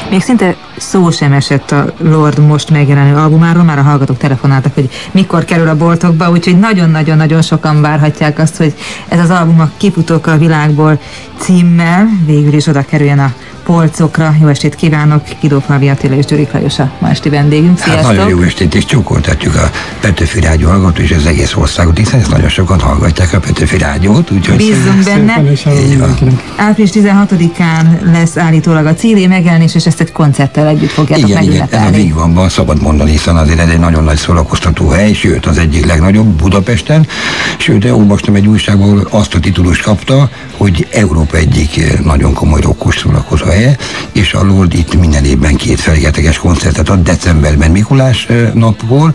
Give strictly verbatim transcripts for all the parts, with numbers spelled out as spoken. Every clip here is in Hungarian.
Még szinte szó sem esett a Lord most megjelenő albumáról, már a hallgatók telefonáltak, hogy mikor kerül a boltokba, úgyhogy nagyon-nagyon-nagyon sokan várhatják azt, hogy ez az album a Kifutók a világból címmel végül is oda kerüljen a polcokra. Jó estét kívánok! Kidófalvi Attila és Gyurik Lajos a ma esti vendégünk. Sziasztok! Hát nagyon jó estét, és csókoltatjuk a Petőfi Rádió hallgató és az egész országot, hiszen ezt nagyon sokan hallgatják a Petőfi Rádiót, úgyhogy... Bízzunk benne! április tizenhatodikán lesz állítólag a cé dé megjelenés, és ezt egy koncerttel együtt fogjátok igen, megünnepelni. Igen, ez a Vigvamban szabad mondani, hiszen azért ez egy nagyon nagy szórakoztató hely, sőt az egyik legnagyobb Budapesten, sőt olvastam egy újságból, azt a titulust kapta, hogy Európa egyik nagyon komoly rokkos szórakozó helye, és a Lord itt minden évben két felgeteges koncertet ad, decemberben Mikulás napból,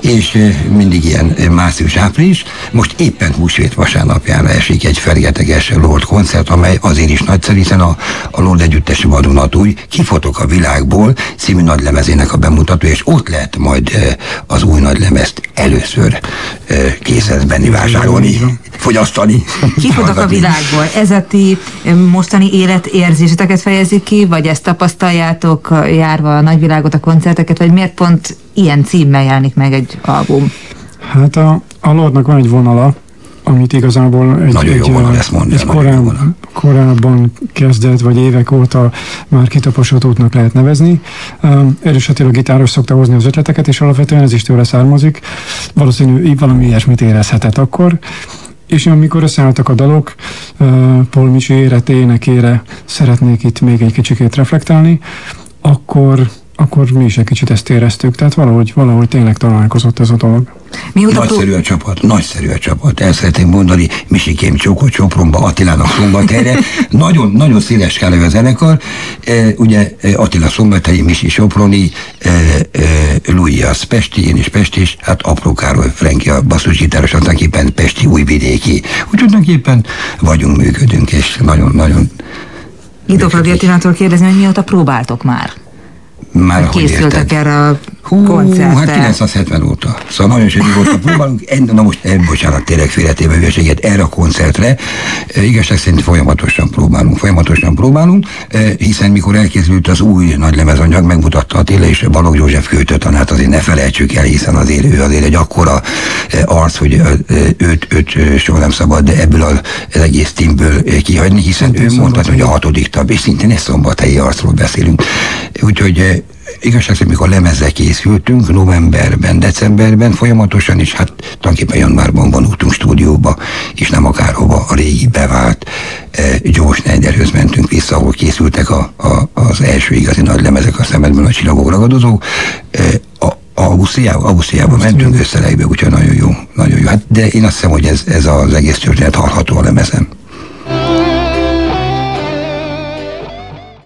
és mindig ilyen március-április. Most éppen húsvét vasárnapjára esik egy felgeteges Lord koncert, amely azért is nagyszerű, hiszen a, a Lord együttes vadonatúj Kifutók a világból című nagylemezének a bemutató, és ott lehet majd az új nagylemezt először készletbenni, vásárolni, fogyasztani. Kifutók a világból. Ez a ti mostani életérzéseteket fejezi ki, vagy ezt tapasztaljátok járva a nagyvilágot, a koncerteket, vagy miért pont ilyen címmel jelenik meg egy album? Hát a, a Lordnak van egy vonala, amit igazából egy, egy, mondani, egy korábban, korábban kezdett, vagy évek óta már kitaposott útnak lehet nevezni. Erős Attila gitáros szokta hozni az ötleteket, és alapvetően ez is tőle származik. Valószínű valami ilyesmit érezhetett akkor. És amikor összeálltak a dalok, Paul Micsi életé, énekére szeretnék itt még egy kicsikét reflektálni, akkor, akkor mi is egy kicsit ezt éreztük, tehát valahogy, valahogy tényleg találkozott ez a dolog. Mióta nagyszerű a csapat, nagyszerű a csapat, el szeretném mondani, Misikém csókot Sopronba, Attilának Szombathelyre, nagyon, nagyon széles skálai a zenekar, e, ugye Attila Szombathelyi, Misi Soproni, e, e, Louis az pesti, én is pesti, és hát Apró Károly Frenki a basszusgitáros, tulajdonképpen pesti újvidéki, úgyhogy tulajdonképpen vagyunk, működünk, és nagyon-nagyon... Kidófalvi Attilától kérdezni, hogy mióta próbáltok már? Már hogy készültek erre a Hú, koncertre. hát kilencszázhetven óta. Szóval nagyon sokáig óta próbálunk, en, na most, en, bocsánat, tényleg félretéve hülyeséget, erre a koncertre, e, igazság szerint folyamatosan próbálunk, folyamatosan próbálunk, e, hiszen mikor elkészült az új nagylemezanyag, megmutatta Attila és Balogh József költőtanát, azért ne felejtsük el, hiszen azért ő azért egy akkora e, arc, hogy e, őt, őt soha nem szabad de ebből az, az egész teamből kihagyni, hiszen ő mondta, hogy a hatodik tag, és szintén egy szombathelyi arcról beszélünk. Úgyhogy igazság szerint, mikor lemezzel készültünk, novemberben, decemberben folyamatosan, és hát tulajdonképpen januárban vonultunk stúdióba, és nem akárhova, a régi bevált eh, Joe Schneiderhöz mentünk vissza, ahol készültek a, a, az első igazi nagy lemezek, a Szemedben a csillagok ragadozók. Eh, a, Augusztiába, Augusztiába mentünk összelegbe, úgyhogy nagyon jó, nagyon jó. Hát, de én azt hiszem, hogy ez, ez az egész történet hallható a lemezen.